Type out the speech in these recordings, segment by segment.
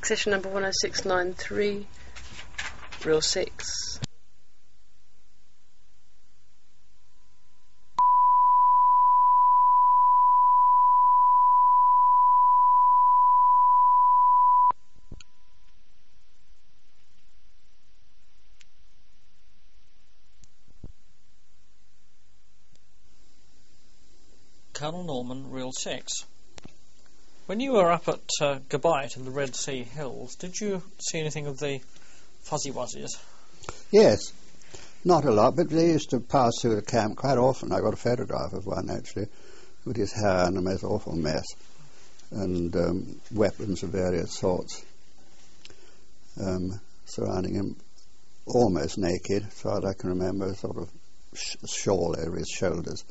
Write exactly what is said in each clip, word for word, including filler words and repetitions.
accession number one oh six nine three, real six. Colonel Norman, Real six. When you were up at uh, Gabite in the Red Sea Hills, did you see anything of the Fuzzy Wuzzies? Yes, not a lot, but they used to pass through the camp quite often. I got a photograph of one, actually, with his hair in a most awful mess, and um, weapons of various sorts um, surrounding him, almost naked, as far as I can remember, a sort of sh- shawl over his shoulders.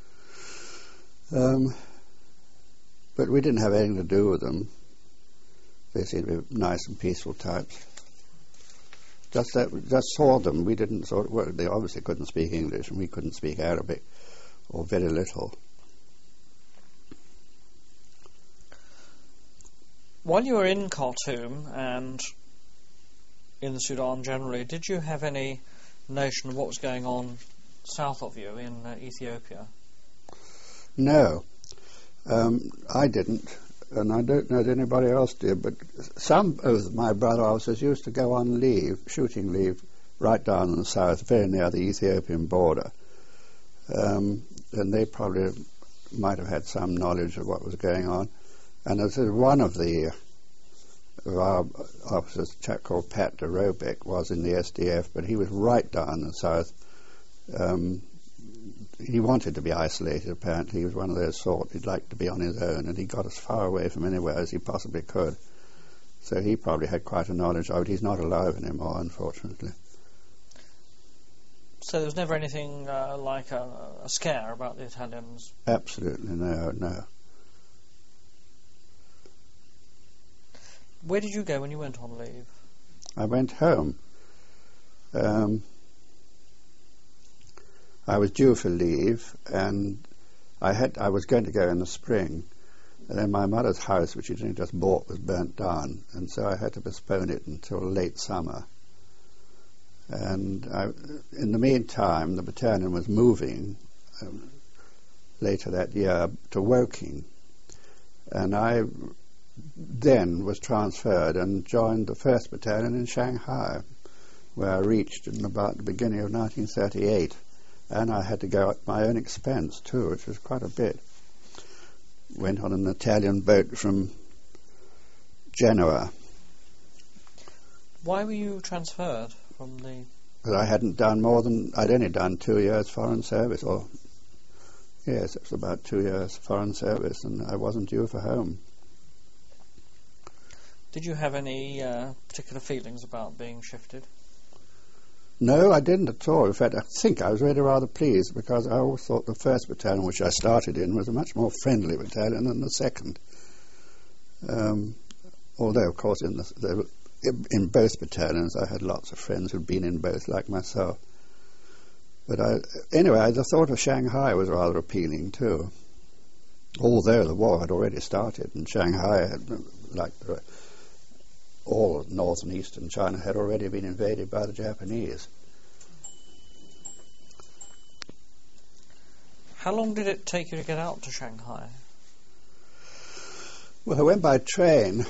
Um, but we didn't have anything to do with them. They seemed to be nice and peaceful types. Just that, we just saw them. We didn't sort of, well, they obviously couldn't speak English, and we couldn't speak Arabic, or very little. While you were in Khartoum and in the Sudan generally, did you have any notion of what was going on south of you in uh, Ethiopia? No, um, I didn't, and I don't know that anybody else did, but some of my brother officers used to go on leave, shooting leave, right down in the south, very near the Ethiopian border, um, and they probably might have had some knowledge of what was going on. And as one of the of our officers, a chap called Pat de Robeck, was in the S D F, but he was right down in the south. Um, He wanted to be isolated, apparently. He was one of those sort. He'd like to be on his own, and he got as far away from anywhere as he possibly could. So he probably had quite a knowledge of it. He's not alive anymore, unfortunately. So there was never anything uh, like a, a scare about the Italians? Absolutely no, no. Where did you go when you went on leave? I went home. Um... I was due for leave, and I had I was going to go in the spring, and then my mother's house, which she'd only just bought, was burnt down, and so I had to postpone it until late summer. And I, in the meantime, the battalion was moving um, later that year to Woking, and I then was transferred and joined the first Battalion in Shanghai, where I reached in about the beginning of nineteen thirty-eight. And I had to go at my own expense too, which was quite a bit. Went on an Italian boat from Genoa. Why were you transferred from the... Because I hadn't done more than... I'd only done two years foreign service, or... Yes, it was about two years foreign service, and I wasn't due for home. Did you have any uh, particular feelings about being shifted? No, I didn't at all. In fact, I think I was really rather pleased, because I always thought the first battalion, which I started in, was a much more friendly battalion than the second. Um, although, of course, in, the, the, in both battalions I had lots of friends who'd been in both, like myself. But I, anyway, the thought of Shanghai was rather appealing too. Although the war had already started, and Shanghai, had, like the all of north and eastern China, had already been invaded by the Japanese. How long did it take you to get out to Shanghai? Well, I went by train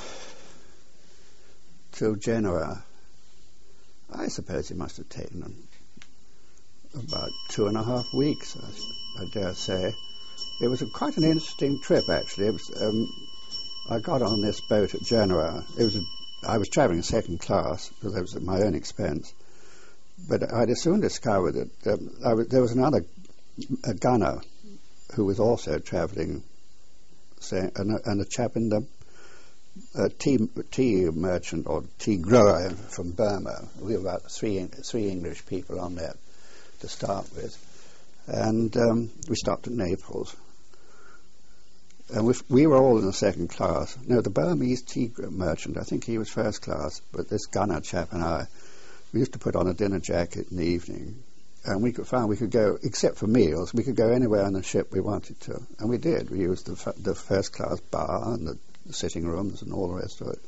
to Genoa. I suppose it must have taken them about two and a half weeks, I, I dare say. It was a, quite an interesting trip, actually. It was, um, I got on this boat at Genoa. It was a I was travelling second class because I was at my own expense, but I'd soon discovered that um, I w- there was another a gunner who was also travelling, say, and, a, and a chap in the uh, tea, tea merchant or tea grower from Burma. We were about three three English people on there to start with, and um, we stopped at Naples. And we, we were all in the second class. No, the Burmese tea merchant, I think he was first class, but this gunner chap and I, we used to put on a dinner jacket in the evening, and we could find we could go, except for meals, we could go anywhere on the ship we wanted to, and we did. We used the, f- the first class bar and the sitting rooms and all the rest of it.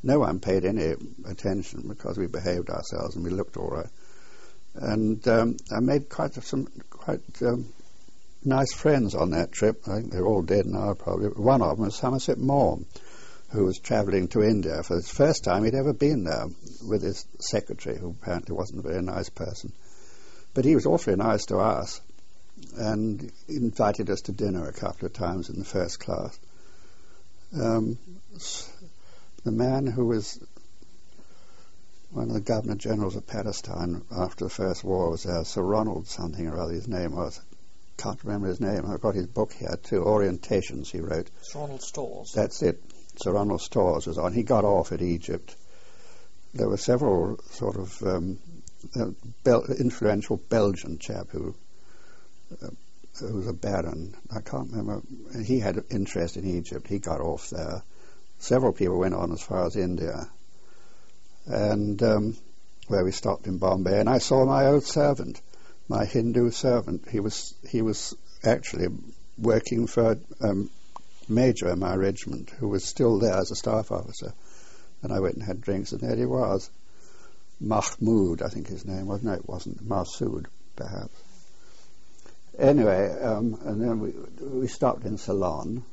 no one paid any attention because we behaved ourselves and we looked all right. And um, I made quite some quite um, nice friends on that trip. I think they're all dead now, probably. One of them was Somerset Maugham, who was travelling to India for the first time he'd ever been there with his secretary, who apparently wasn't a very nice person. But he was awfully nice to us and invited us to dinner a couple of times in the first class. Um, the man who was one of the Governor-Generals of Palestine after the First War was there, Sir Ronald something or other his name was. Can't remember his name. I've got his book here too, Orientations he wrote. Sir Ronald Stores. That's it. Sir Ronald Stores was on. He got off at Egypt. There were several sort of um, uh, Bel- influential Belgian chap who, uh, who was a baron. I can't remember. He had interest in Egypt. He got off there. Several people went on as far as India, and um, where we stopped in Bombay. And I saw my old servant, my Hindu servant. He was he was actually working for um, major in my regiment, who was still there as a staff officer, and I went and had drinks, and there he was, Mahmood, I think his name was. No, it wasn't. Masood, perhaps. Anyway, um, and then we we stopped in Ceylon,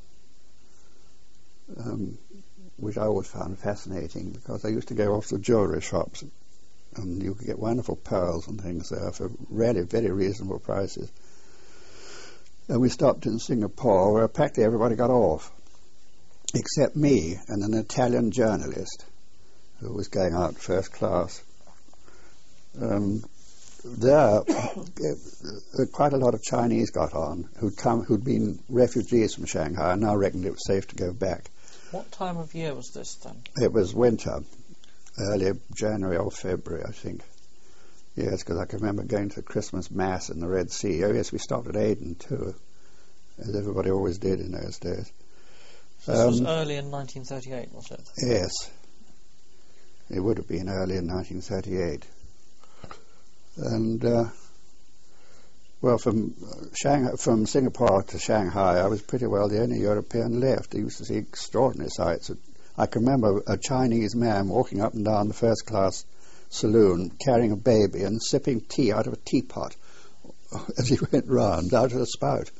um, which I always found fascinating because I used to go off to jewellery shops, and you could get wonderful pearls and things there for really very reasonable prices. And we stopped in Singapore, where practically everybody got off, except me and an Italian journalist who was going out first class. Um, there, quite a lot of Chinese got on who'd come, who'd been refugees from Shanghai, and now reckoned it was safe to go back. What time of year was this then? It was winter, early January or February, I think. Yes, because I can remember going to the Christmas Mass in the Red Sea. Oh, yes, we stopped at Aden, too, as everybody always did in those days. So this um, was early in nineteen thirty-eight, was it? Yes. It would have been early in nineteen thirty-eight. And, uh, well, from uh, Shanghai, from Singapore to Shanghai, I was pretty well the only European left. I used to see extraordinary sights. I can remember a Chinese man walking up and down the first-class saloon carrying a baby and sipping tea out of a teapot as he went round out of the spout.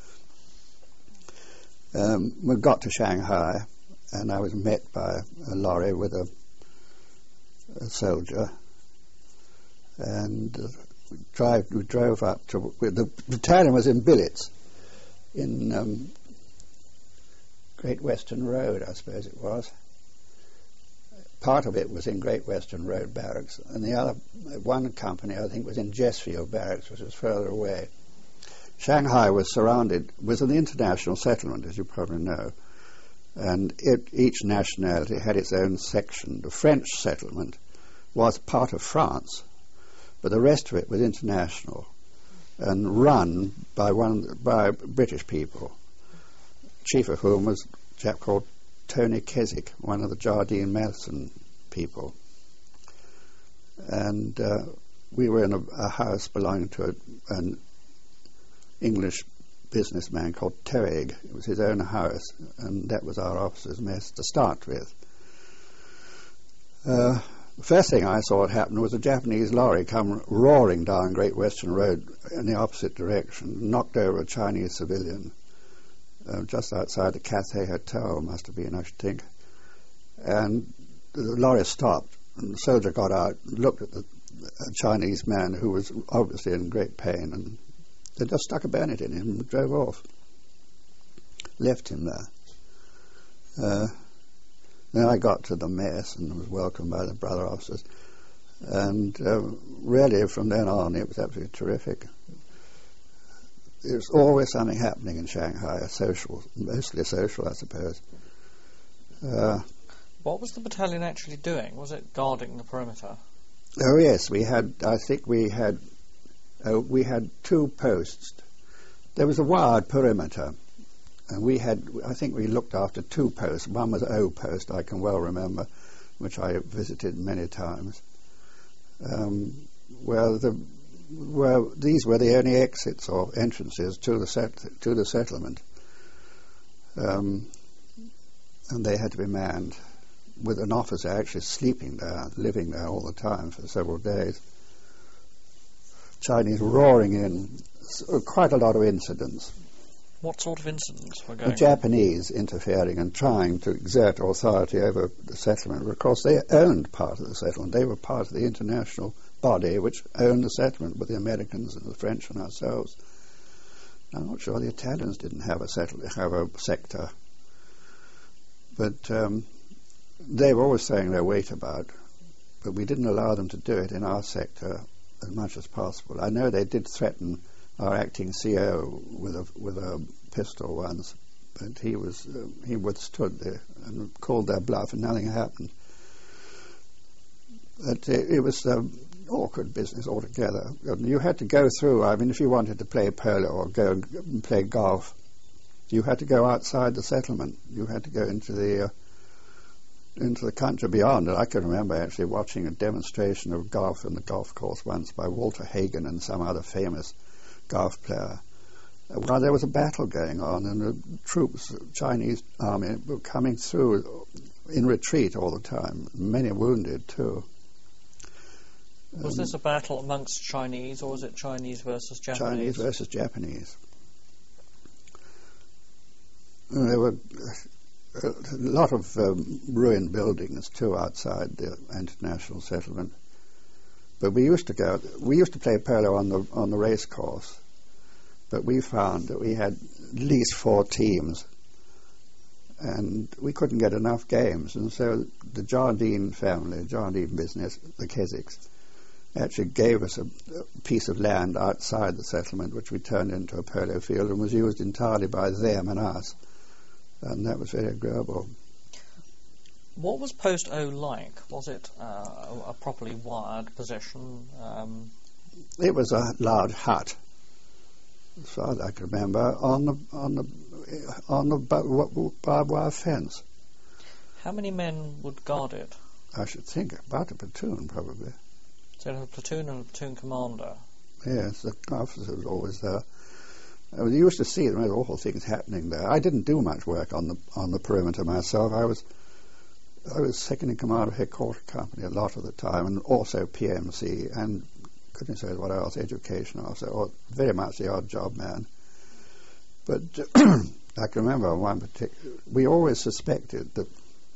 Um, we got to Shanghai, and I was met by a lorry with a, a soldier, and uh, we, drive, we drove up to the battalion was in billets in um, Great Western Road, I suppose it was. Part of it was in Great Western Road Barracks, and the other one company, I think, was in Jesfield Barracks, which was further away. Shanghai was surrounded, was an international settlement, as you probably know, and it, each nationality had its own section. The French settlement was part of France, but the rest of it was international and run by one by British people, chief of whom was a chap called Tony Keswick, one of the Jardine Matheson people. And uh, we were in a, a house belonging to a, an English businessman called Toeg. It was his own house, and that was our officers' mess to start with. Uh, the first thing I saw happen was a Japanese lorry come roaring down Great Western Road in the opposite direction, knocked over a Chinese civilian. Uh, just outside the Cathay Hotel, must have been, I should think. And the lorry stopped, and the soldier got out, looked at the a Chinese man who was obviously in great pain, and they just stuck a bayonet in him and drove off. Left him there. Uh, then I got to the mess and was welcomed by the brother officers. And uh, really, from then on, it was absolutely terrific. There's always something happening in Shanghai, a social, mostly social, I suppose. Uh, what was the battalion actually doing? Was it guarding the perimeter? Oh yes, we had. I think we had. Uh, we had two posts. There was a wired perimeter, and we had. I think we looked after two posts. One was O post, I can well remember, which I visited many times. Um, where the Where these were the only exits or entrances to the set, to the settlement, um, and they had to be manned. with an officer actually sleeping there, living there all the time for several days. Chinese roaring in, so quite a lot of incidents. What sort of incidents were going The on? Japanese interfering and trying to exert authority over the settlement. Of course, they owned part of the settlement. They were part of the international body which owned the settlement with the Americans and the French and ourselves. I'm not sure the Italians didn't have a settle- have a sector. But um, they were always saying their weight about, but we didn't allow them to do it in our sector as much as possible. I know they did threaten our acting C E O with a with a pistol once, but he was uh, he withstood the, and called their bluff, and nothing happened. But it, it was an awkward business altogether. And you had to go through. I mean, if you wanted to play polo or go and play golf, you had to go outside the settlement. You had to go into the uh, into the country beyond it. I can remember actually watching a demonstration of golf in the golf course once by Walter Hagen and some other famous golf player. Uh, while there was a battle going on, and the troops, Chinese army, were coming through in retreat all the time. Many wounded too. Was Um, this a battle amongst Chinese, or was it Chinese versus Japanese? Chinese versus Japanese. And there were a lot of um, ruined buildings too outside the international settlement. But we used to go. We used to play polo on the on the race course. But we found that we had at least four teams, and we couldn't get enough games. And so the Jardine family, Jardine business, the Keswicks, actually gave us a, a piece of land outside the settlement, which we turned into a polo field and was used entirely by them and us. And that was very agreeable. What was Post O like? Was it uh, a, a properly wired position? Um, It was a large hut, as far as I can remember, on the on the on the bu- barbed wire fence. how many men would guard it? I should think about a platoon, probably. So you had a platoon and a platoon commander. Yes, the officer was always there. I was used to see the most awful things happening there. I didn't do much work on the on the perimeter myself. I was I was second in command of headquarter company a lot of the time, and also P M C, and goodness knows what else, education officer, or very much the odd job man. But I can remember one particular. We always suspected that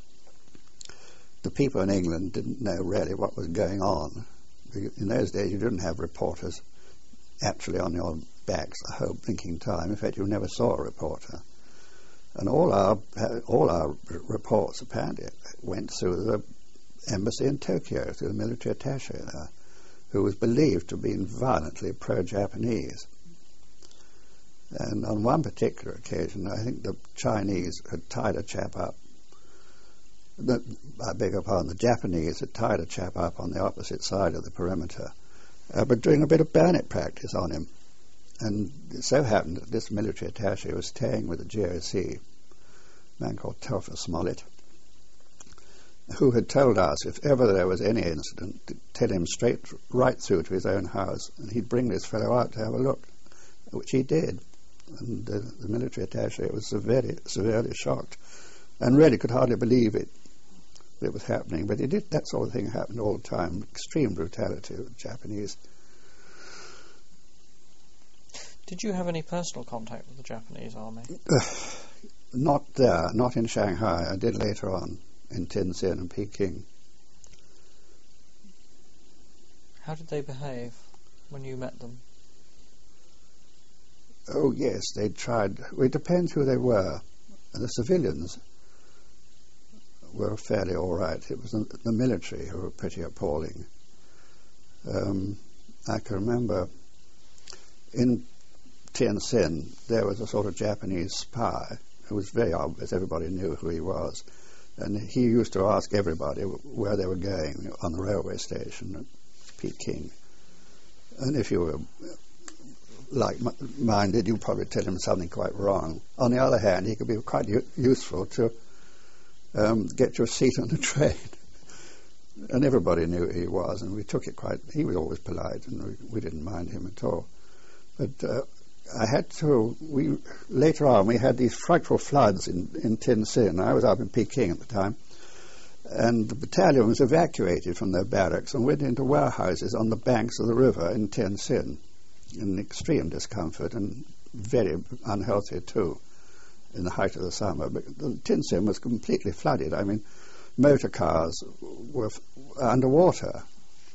the people in England didn't know really what was going on. In those days, you didn't have reporters actually on your backs the whole thinking time. In fact, you never saw a reporter. And all our all our reports apparently went through the embassy in Tokyo, through the military attaché there, who was believed to have been violently pro-Japanese. And on one particular occasion, I think the Chinese had tied a chap up. The, I beg your pardon, the Japanese had tied a chap up on the opposite side of the perimeter, uh, but doing a bit of bayonet practice on him. And it so happened that this military attaché was staying with the G O C, a man called Telfer Smollett, who had told us if ever there was any incident, to tell him straight right through to his own house, and he'd bring this fellow out to have a look, which he did. And uh, the military attaché was severely, severely shocked, and really could hardly believe it, that it was happening. But it did, that sort of thing happened all the time. Extreme brutality of the Japanese. Did you have any personal contact with the Japanese army? Uh, not there, not in Shanghai. I did later on in Tientsin and Peking. How did they behave when you met them? Oh yes, they tried. Well, it depends who they were. The civilians were fairly all right. It was the, the military who were pretty appalling. Um, I can remember in Tientsin there was a sort of Japanese spy who was very obvious. Everybody knew who he was, and he used to ask everybody where they were going on the railway station at Peking. And if you were like-minded, you'd probably tell him something quite wrong. On the other hand, he could be quite u- useful to um, get your seat on the train. And everybody knew who he was, and we took it quite... He was always polite, and we, we didn't mind him at all. But uh, I had to... We Later on, we had these frightful floods in, in Tientsin. I was up in Peking at the time. and the battalion was evacuated from their barracks and went into warehouses on the banks of the river in Tien Sin, in extreme discomfort and very unhealthy too, in the height of the summer. But the Tien Sin was completely flooded. I mean, motor cars were f- underwater,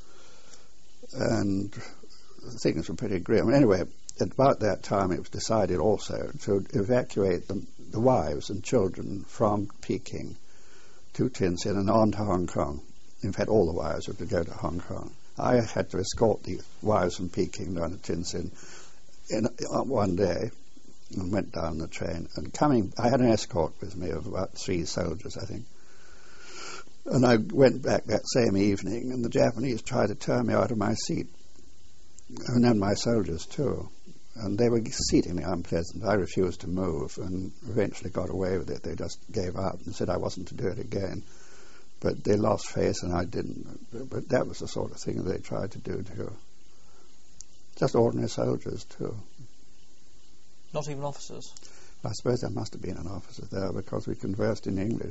and things were pretty grim. Anyway, at about that time it was decided also to evacuate the, the wives and children from Peking to Tien Sin and on to Hong Kong. In fact, all the wives were to go to Hong Kong. I had to escort the wives from Peking down to Tien Sin in, uh, one day, and went down the train. And coming, I had an escort with me of about three soldiers, I think. And I went back that same evening, and the Japanese tried to turn me out of my seat, and then my soldiers too. And they were exceedingly unpleasant. I refused to move, and eventually got away with it. They just gave up and said I wasn't to do it again. But they lost face, and I didn't. But that was the sort of thing they tried to do too. Just ordinary soldiers too. Not even officers? I suppose there must have been an officer there, because we conversed in English.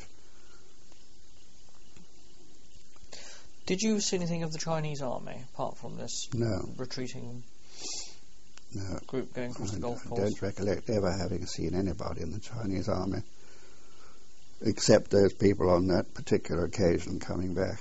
Did you see anything of the Chinese army, apart from this No. retreating No. group going across I, the Gulf I Coast? don't recollect ever having seen anybody in the Chinese army, except those people on that particular occasion coming back.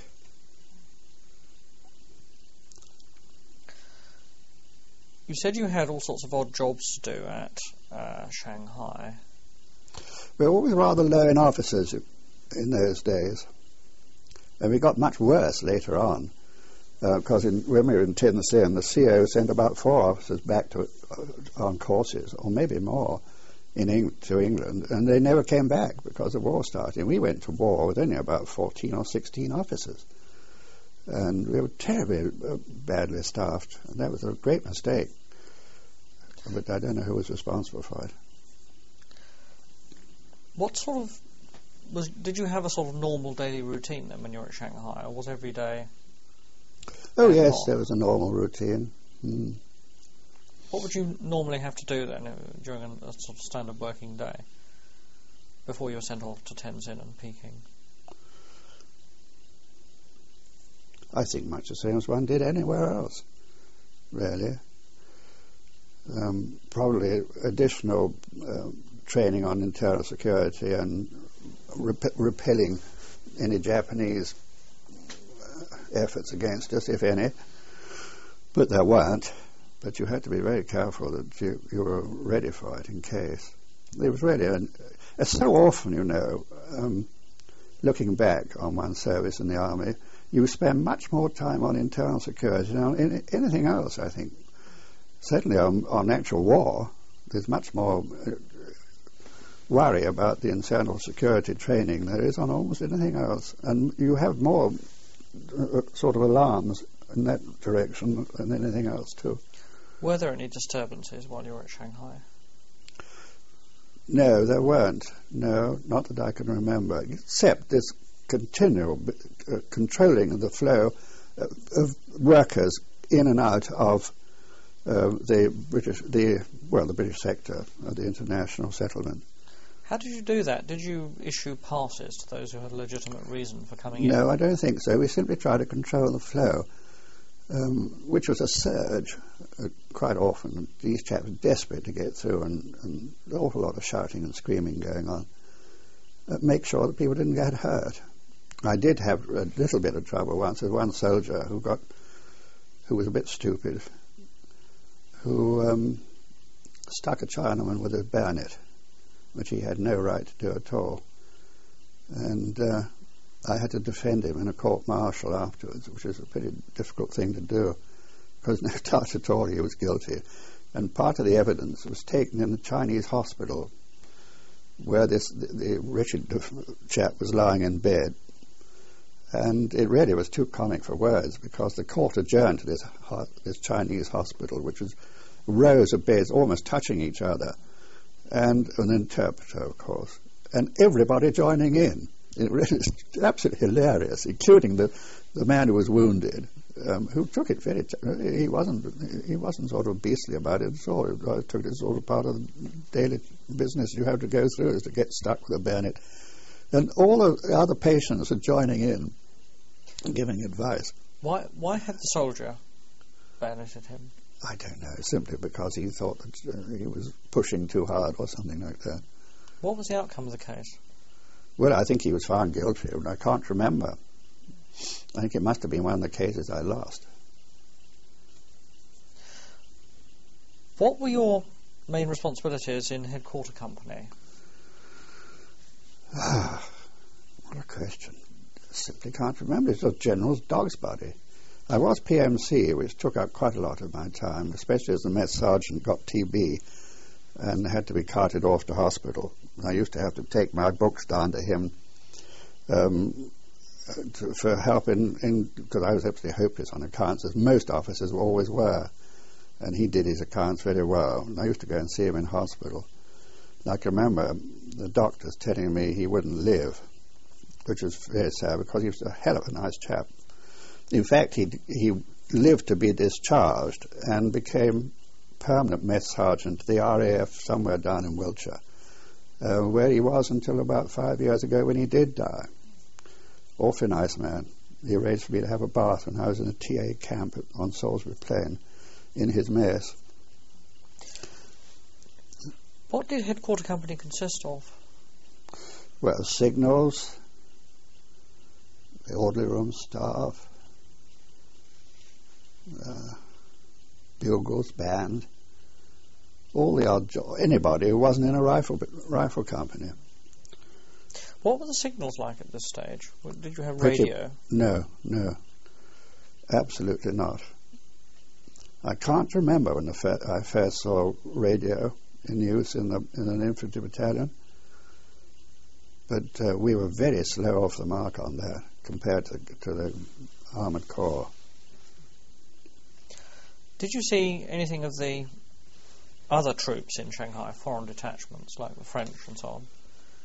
You said you had all sorts of odd jobs to do at uh, Shanghai. We were always rather low in officers in those days, and we got much worse later on, because uh, when we were in Tien Sin, the C O sent about four officers back to uh, on courses, or maybe more, in Eng- to England, and they never came back because the war started. We went to war with only about fourteen or sixteen officers, and we were terribly uh, badly staffed, and that was a great mistake. But I don't know who was responsible for it. What sort of was? Did you have a sort of normal daily routine then when you were at Shanghai, or was every day? Oh yes, off? there was a normal routine. Mm. What would you normally have to do then uh, during a, a sort of standard working day before you were sent off to Tien Sin and Peking? I think much the same as one did anywhere else, really. Um, probably additional uh, training on internal security and rep- repelling any Japanese uh, efforts against us, if any. But there weren't. But you had to be very careful that you, you were ready for it in case. It was really, an, uh, so often, you know, um, looking back on one's service in the army, you spend much more time on internal security than on any, anything else, I think. Certainly on, on actual war, there's much more uh, worry about the internal security training there is on almost anything else. And you have more uh, sort of alarms in that direction than anything else, too. Were there any disturbances while you were at Shanghai? No, there weren't. No, not that I can remember, except this continual uh, controlling of the flow uh, of workers in and out of uh, the British, the well, the British sector of the international settlement. How did you do that? Did you issue passes to those who had a legitimate reason for coming in? No, I don't think so. We simply tried to control the flow, um, which was a surge uh, quite often. These chaps were desperate to get through, and, and an awful lot of shouting and screaming going on. Uh, make sure that people didn't get hurt. I did have a little bit of trouble once with one soldier who got, who was a bit stupid, who um, stuck a Chinaman with a bayonet, which he had no right to do at all. And uh, I had to defend him in a court-martial afterwards, which was a pretty difficult thing to do, because no doubt at all he was guilty. And part of the evidence was taken in the Chinese hospital, where this the, the wretched chap was lying in bed. And it really was too comic for words, because the court adjourned to this ho- this Chinese hospital, which was rows of beds almost touching each other, and an interpreter, of course, and everybody joining in. It really was absolutely hilarious, including the, the man who was wounded, um, who took it very. T- he wasn't he wasn't sort of beastly about it at all. He took it as sort of part of the daily business you have to go through, is to get stuck with a bayonet And all the other patients were joining in and giving advice. Why, why had the soldier bayoneted him? I don't know, simply because he thought that uh, he was pushing too hard or something like that. What was the outcome of the case? Well, I think he was found guilty, and I can't remember. I think it must have been one of the cases I lost. What were your main responsibilities in Headquarter Company? Ah, what a question. I simply can't remember. It was General's dog's body. I was P M C, which took up quite a lot of my time, especially as the mess sergeant got T B and had to be carted off to hospital. I used to have to take my books down to him um, to, for help in, because I was absolutely hopeless on accounts, as most officers always were. And he did his accounts very well. And I used to go and see him in hospital. And I can remember the doctors telling me he wouldn't live, which was very sad because he was a hell of a nice chap. In fact, he he lived to be discharged and became permanent mess sergeant to the R A F somewhere down in Wiltshire, uh, where he was until about five years ago when he did die. Awfully nice man. He arranged for me to have a bath when I was in a T A camp on Salisbury Plain in his mess. What did Headquarter Company consist of? Well, signals, the orderly room staff, uh, bugles, band, all the odd jo- anybody who wasn't in a rifle rifle company. What were the signals like at this stage? Did you have Pretty- radio? No, no, absolutely not. I can't remember when the fir- I first saw radio in use in, the, in an infantry battalion, but uh, we were very slow off the mark on that compared to, to the Armoured Corps. Did you see anything of the other troops in Shanghai, foreign detachments like the French and so on?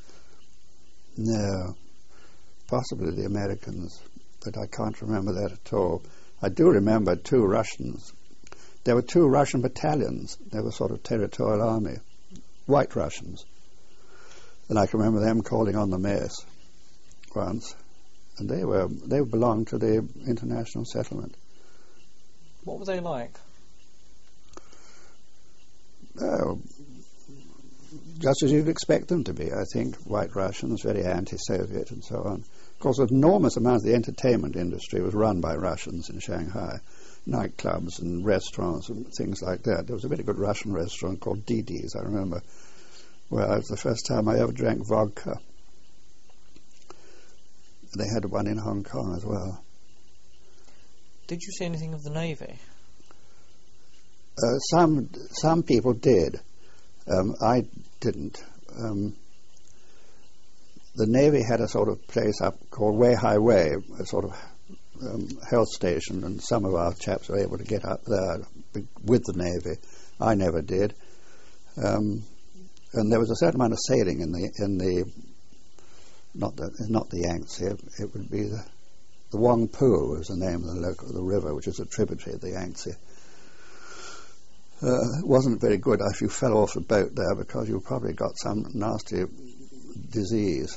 No, possibly the Americans, but I can't remember that at all. I do remember two Russians. There were two Russian battalions. They were sort of territorial army, white Russians. And I can remember them calling on the mess once. And they were they belonged to the international settlement. What were they like? Oh, just as you'd expect them to be, I think. White Russians, very anti-Soviet and so on. Of course, an enormous amount of the entertainment industry was run by Russians in Shanghai. Nightclubs and restaurants and things like that. There was a very good Russian restaurant called Didi's, I remember, where it was the first time I ever drank vodka. They had one in Hong Kong as well. Did you see anything of the Navy? Uh, some some people did. Um, I didn't. Um, the Navy had a sort of place up called Weihai Wei, a sort of um, health station, and some of our chaps were able to get up there with the Navy. I never did. Um, and there was a certain amount of sailing in the in the not the not the Yangtze. It would be the the Wangpu was the name of the local the river, which is a tributary of the Yangtze. Uh, it wasn't very good if you fell off the boat there because you probably got some nasty disease.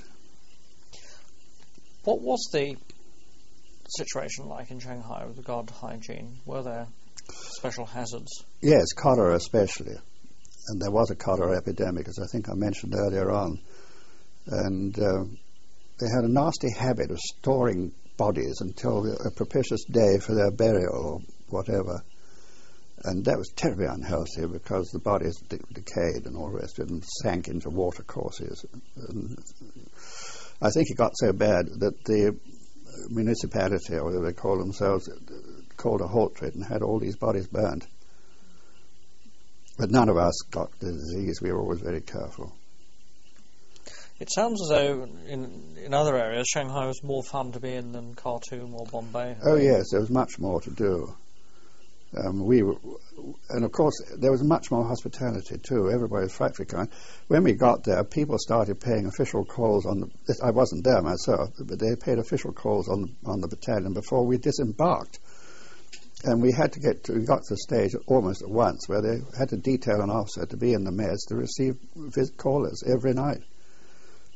What was the situation like in Shanghai with regard to hygiene? Were there special hazards? Yes, cholera especially. And there was a cholera epidemic, as I think I mentioned earlier on. And uh, they had a nasty habit of storing bodies until a propitious day for their burial or whatever. And that was terribly unhealthy because the bodies de- decayed and all the rest of it and sank into water courses. And I think it got so bad that the municipality, or whatever they call themselves, called a halt to it and had all these bodies burned. But none of us got the disease. We were always very careful. It sounds as though in in other areas Shanghai was more fun to be in than Khartoum or Bombay. Oh yes, there was much more to do. Um, we were, and of course there was much more hospitality too. Everybody was frightfully kind. When we got there, people started paying official calls on the. I wasn't there myself, but they paid official calls on the, on the battalion before we disembarked. And we had to get to, we got to the stage almost at once where they had to detail an officer to be in the mess to receive visit callers every night.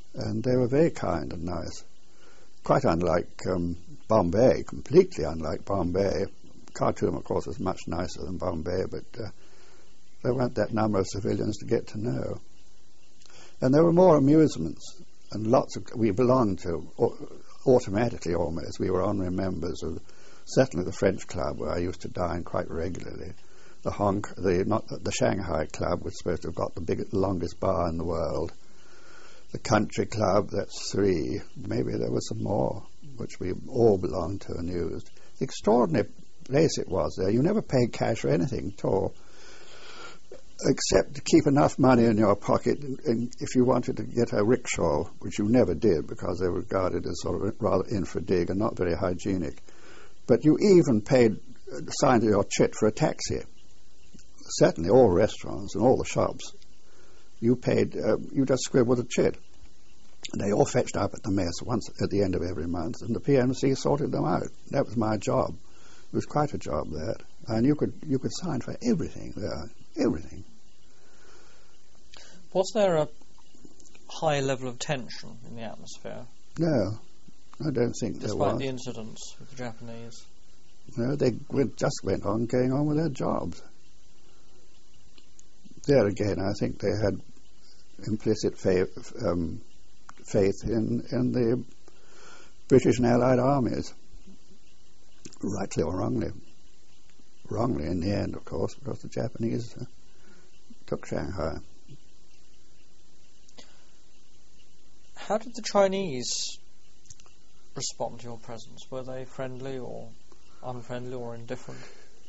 and they were very kind and nice. Quite unlike um, Bombay, completely unlike Bombay. Khartoum, of course, was much nicer than Bombay, but uh, there weren't that number of civilians to get to know. And there were more amusements, and lots of, we belonged to, au- automatically almost, we were honorary members of, certainly the French Club, where I used to dine quite regularly. The Hong, the not the Shanghai Club was supposed to have got the biggest, longest bar in the world. The Country Club, that's three. Maybe there were some more, which we all belonged to and used. The extraordinary place it was there. You never paid cash or anything at all, except to keep enough money in your pocket, and, and if you wanted to get a rickshaw, which you never did because they were regarded as sort of rather infra-dig and not very hygienic. But you even paid, uh, signed your chit for a taxi. Certainly all restaurants and all the shops, you paid, uh, you just scribbled a chit. And they all fetched up at the mess once at the end of every month, and the P M C sorted them out. That was my job. It was quite a job, that. And you could you could sign for everything there, everything. Was there a high level of tension in the atmosphere? No, I don't think there was. Despite the incidents with the Japanese? No, they went, just went on going on with their jobs. There again, I think they had implicit faith, um, faith in, in the British and Allied armies, rightly or wrongly. Wrongly in the end, of course, because the Japanese uh, took Shanghai. How did the Chinese respond to your presence? Were they friendly or unfriendly or indifferent?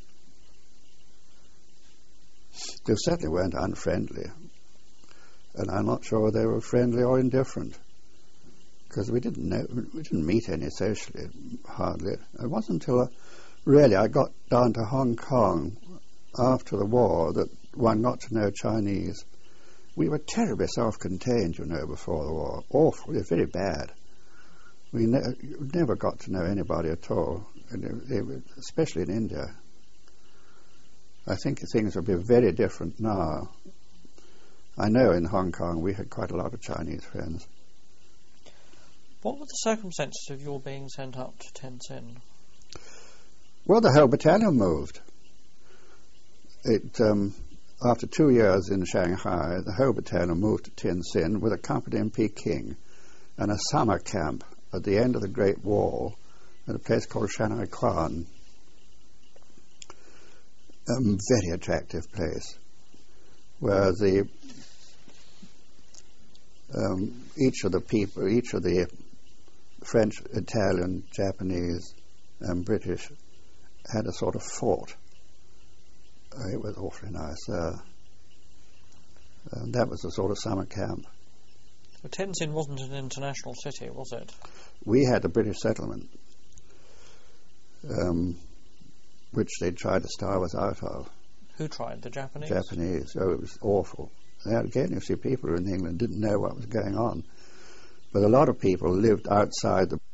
They certainly weren't unfriendly, and I'm not sure they were friendly or indifferent, because we didn't know, we didn't meet any socially, hardly. It wasn't until uh, really I got down to Hong Kong after the war that one got to know Chinese. We were terribly self-contained, you know, before the war. Awful, it was very bad. We ne- never got to know anybody at all, and it, it, especially in India. I think things will be very different now. I know in Hong Kong we had quite a lot of Chinese friends. What were the circumstances of your being sent up to Tenzin? Well, the whole battalion moved. It, um, after two years in Shanghai, the whole battalion moved to Tenzin with a company in Peking and a summer camp at the end of the Great Wall at a place called Shanhai Kwan. A very attractive place where the um, each of the people, each of the French, Italian, Japanese, and British had a sort of fort. Uh, it was awfully nice. Uh, and that was the sort of summer camp. But Tenzin wasn't an international city, was it? We had a British settlement, um, which they tried to starve us out of. Who tried? The Japanese? Japanese. Oh, it was awful. Now, again, you see, people in England didn't know what was going on. But a lot of people lived outside the